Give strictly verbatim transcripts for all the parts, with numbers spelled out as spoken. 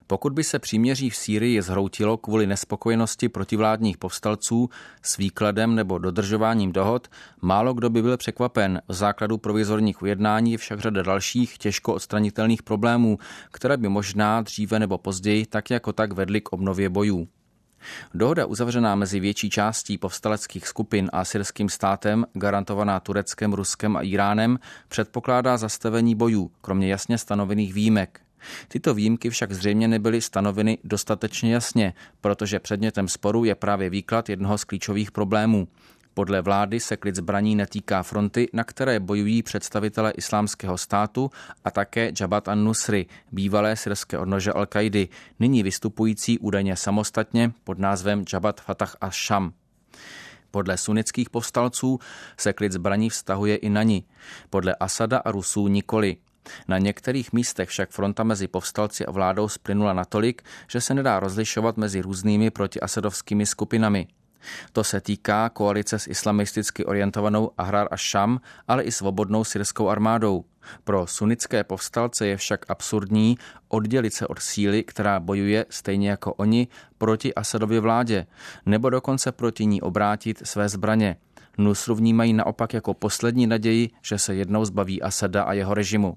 Pokud by se příměří v Sýrii zhroutilo kvůli nespokojenosti protivládních povstalců s výkladem nebo dodržováním dohod, málo kdo by byl překvapen. V základu provizorních ujednání je však řada dalších těžko odstranitelných problémů, které by možná dříve nebo později tak jako tak vedly k obnově bojů. Dohoda uzavřená mezi větší částí povstaleckých skupin a syrským státem, garantovaná Tureckem, Ruskem a Íránem, předpokládá zastavení bojů, kromě jasně stanovených výjimek. Tyto výjimky však zřejmě nebyly stanoveny dostatečně jasně, protože předmětem sporu je právě výklad jednoho z klíčových problémů. Podle vlády se klid zbraní netýká fronty, na které bojují představitelé Islámského státu a také Jabhat an-Nusry, bývalé syrské odnože Al-Kaidy, nyní vystupující údajně samostatně pod názvem Jabhat Fatah ash-Sham. Podle sunnických povstalců se klid zbraní vztahuje i na ni. Podle Asada a Rusů nikoli. Na některých místech však fronta mezi povstalci a vládou splynula natolik, že se nedá rozlišovat mezi různými protiasadovskými skupinami. To se týká koalice s islamisticky orientovanou Ahrar ash-Sham, ale i svobodnou syrskou armádou. Pro sunnické povstalce je však absurdní oddělit se od síly, která bojuje stejně jako oni proti Asadově vládě, nebo dokonce proti ní obrátit své zbraně. Nusru vnímají naopak jako poslední naději, že se jednou zbaví Asada a jeho režimu.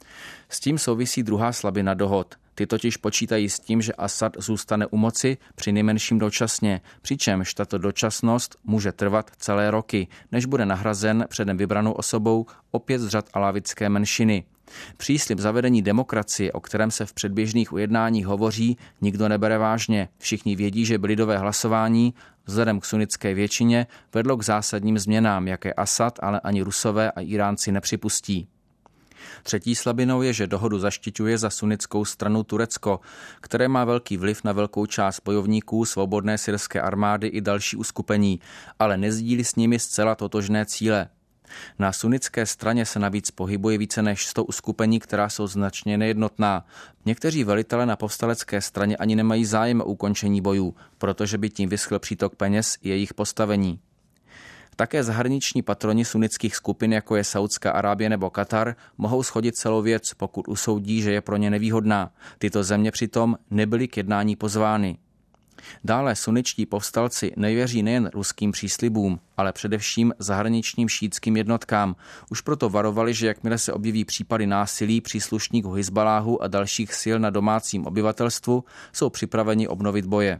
S tím souvisí druhá slabina dohod. Ty totiž počítají s tím, že Asad zůstane u moci přinejmenším dočasně, přičemž tato dočasnost může trvat celé roky, než bude nahrazen předem vybranou osobou opět z řad alavitské menšiny. Příslib zavedení demokracie, o kterém se v předběžných ujednáních hovoří, nikdo nebere vážně. Všichni vědí, že by lidové hlasování vzhledem k sunnické většině vedlo k zásadním změnám, jaké Asad, ale ani Rusové a Iránci nepřipustí. Třetí slabinou je, že dohodu zaštiťuje za sunnickou stranu Turecko, které má velký vliv na velkou část bojovníků svobodné syrské armády i další uskupení, ale nezdílí s nimi zcela totožné cíle. Na sunnické straně se navíc pohybuje více než sto uskupení, která jsou značně nejednotná. Někteří velitelé na povstalecké straně ani nemají zájem o ukončení bojů, protože by tím vyschl přítok peněz i jejich postavení. Také zahraniční patroni sunnických skupin, jako je Saudská Arábie nebo Katar, mohou shodit celou věc, pokud usoudí, že je pro ně nevýhodná. Tyto země přitom nebyly k jednání pozvány. Dále sunničtí povstalci nevěří nejen ruským příslibům, ale především zahraničním šítským jednotkám. Už proto varovali, že jakmile se objeví případy násilí příslušníků Hizbaláhu a dalších sil na domácím obyvatelstvu, jsou připraveni obnovit boje.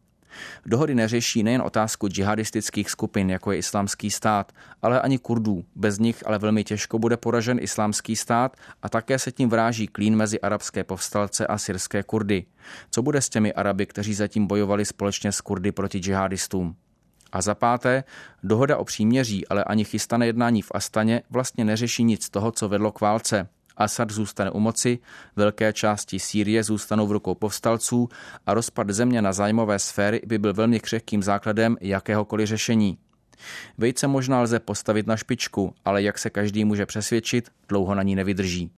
Dohody neřeší nejen otázku džihadistických skupin, jako je Islámský stát, ale ani Kurdů. Bez nich ale velmi těžko bude poražen Islámský stát a také se tím vráží klín mezi arabské povstalce a syrské Kurdy. Co bude s těmi Araby, kteří zatím bojovali společně s Kurdy proti džihadistům? A za páté, dohoda o příměří, ale ani chystané jednání v Astaně vlastně neřeší nic z toho, co vedlo k válce. Asad zůstane u moci, velké části Sýrie zůstanou v rukou povstalců a rozpad země na zájmové sféry by byl velmi křehkým základem jakéhokoliv řešení. Vejce možná lze postavit na špičku, ale jak se každý může přesvědčit, dlouho na ní nevydrží.